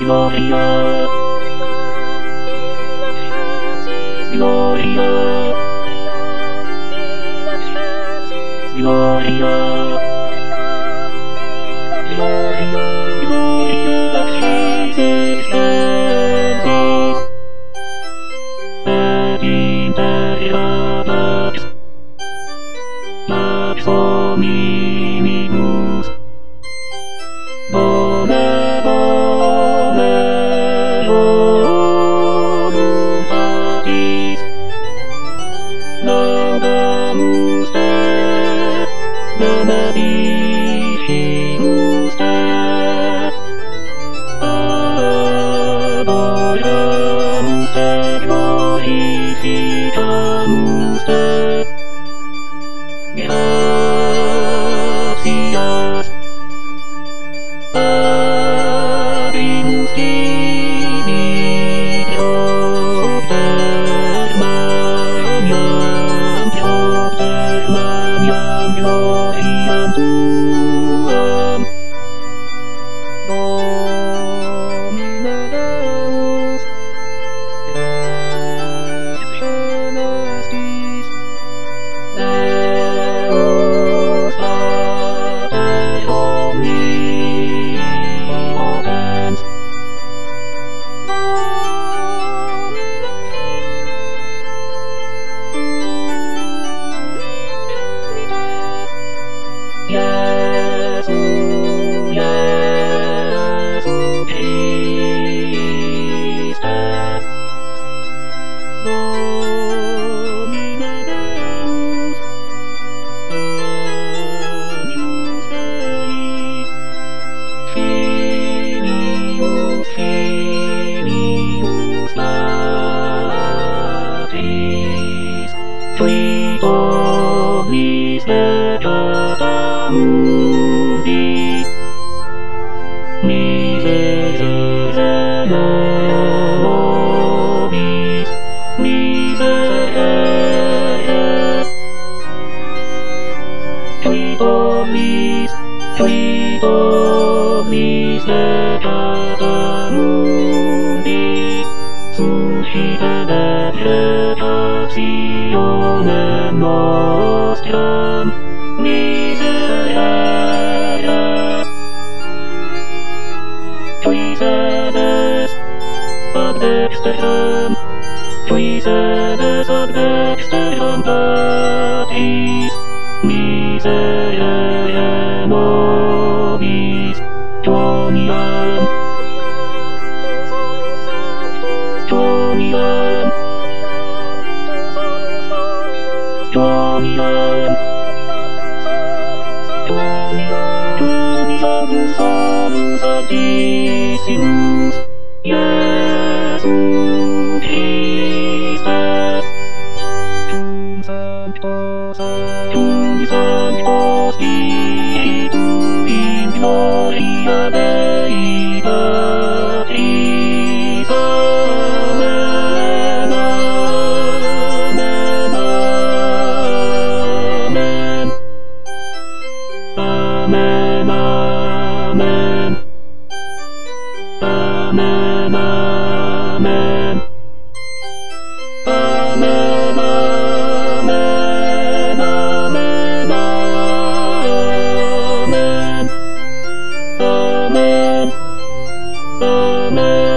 Gloria, Gloria, Gloria, Gloria, existentis, et imperia pax, pax hominibus, bone, bone, voluntatis, laudamus te, benedicimus te, adoramus te, glorificamus te, gratias, abimus tibi propter maniam gloriam tuam, Domine Deus, Rex Celestis, Deus Pater omnipotens, Iesu, Iesu Christe, Domine Deus, Agnus Dei, Filius, Filius Patris, qui omnis peccata mundi, miserere nobis, miserere, qui omnis peccata mundi, suscite deprectationem nostram, miserere, qui sedes ad dexteram, qui sedes ad dexteram Patris, miserere nobis, quoniam, quoniam, quoniam, quoniam solus Altissimus, Iesu Christe, tum sancto Spiritu in gloria Dei Patris, amen, amen, amen, amen, amen, amen, amen, amen, amen, amen, amen, amen.